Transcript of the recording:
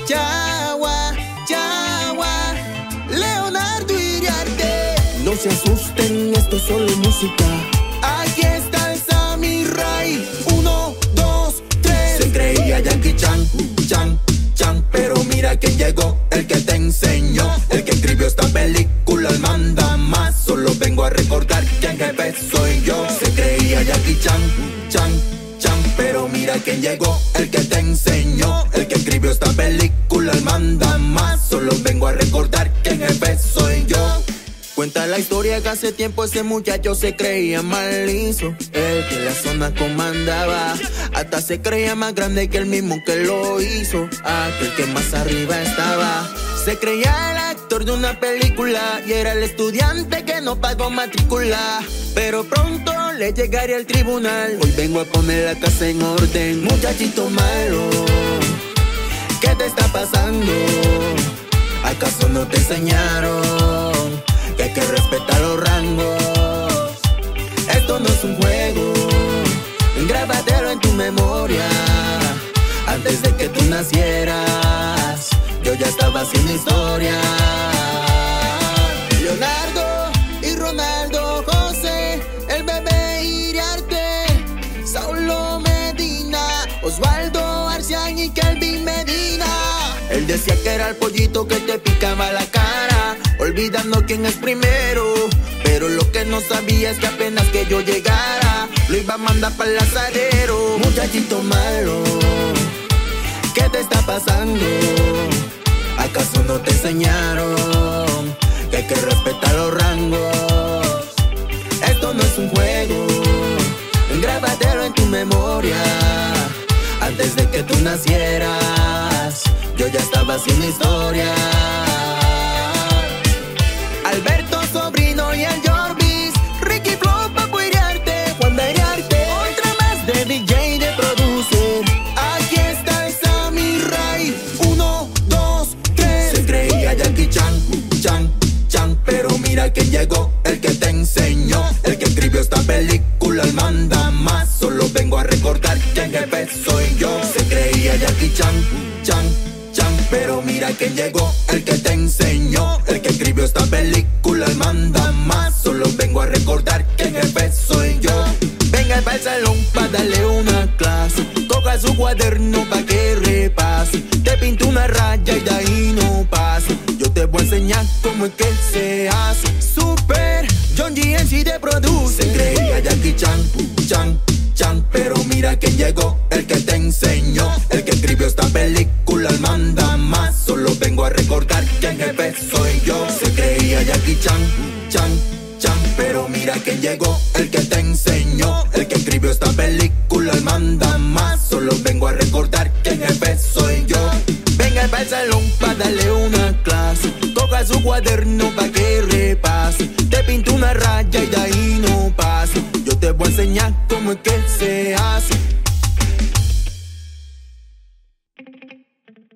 Chagua, Chagua, Leonardo Iriarte. No se asusten, esto es solo música. Aquí está el Samurai. 1, 2, 3. Se creía Jackie Chan, Chan, Chan. Pero mira quién llegó, el que te enseñó, el que escribió esta película, el manda más. Solo vengo a recordar que en jefe soy yo. Se creía Jackie Chan, Chan, Chan. Pero mira quién llegó, el que te enseñó, el que escribió esta película, el manda más. Solo vengo a recordar que en jefe soy yo. Cuenta la historia que hace tiempo ese muchacho se creía malizo, el que la zona comandaba. Hasta se creía más grande que el mismo que lo hizo, aquel que más arriba estaba. Se creía el actor de una película y era el estudiante que no pagó matrícula. Pero pronto le llegaría al tribunal. Hoy vengo a poner la casa en orden. Muchachito malo, ¿qué te está pasando? ¿Acaso no te enseñaron que hay que respetar los rangos? Esto no es un juego, grábatelo en tu memoria. Antes de que tú nacieras, yo ya estaba haciendo historia. Leonardo y Ronaldo José, el bebé Iriarte, Saulo Medina, Osvaldo Arcián y Kelvin Medina. Él decía que era el pollito que te picaba la cara, olvidando quién es primero. Pero lo que no sabía es que apenas que yo llegara, lo iba a mandar para el asadero. Muchachito malo, ¿qué te está pasando? ¿Acaso no te enseñaron que hay que respetar los rangos? Esto no es un juego, grábatelo en tu memoria. Antes de que tú nacieras, yo ya estaba haciendo historia. Alberto Sobrino y el Jorbis, Ricky Flow, Papo Iriarte, Juan de Iriarte, otra más de DJ de producer. Aquí está el Samurai. 1, 2, 3. Se creía Jackie Chan, Chan, Chan. Pero mira quién llegó, el que te enseñó, el que escribió esta película, el manda más. Solo vengo a recordar que en jefe soy yo. Se creía Jackie Chan, Chan, Chan. Pero mira quién llegó, el que te enseñó, el que escribió esta película, el manda más. Solo vengo a recordar que en jefe soy yo. Venga para el salón pa' darle una clase, coja su cuaderno pa' que repase, te pinto una raya y de ahí no pase. Yo te voy a enseñar cómo es que se hace. Super John GNC te produce. Se creía Jackie Chan, Chan, Chan. Pero mira quién llegó, el que te enseñó, el que escribió esta película, el manda más. Solo vengo a recordar que en jefe soy yo. Se creía Jackie Chan, Chan, Chan. Pero mira quién llegó, el que te enseñó, el que escribió esta película, el manda más. Solo vengo a recordar que en jefe soy yo. Venga para el salón pa' darle una clase, coja su cuaderno pa' que repase,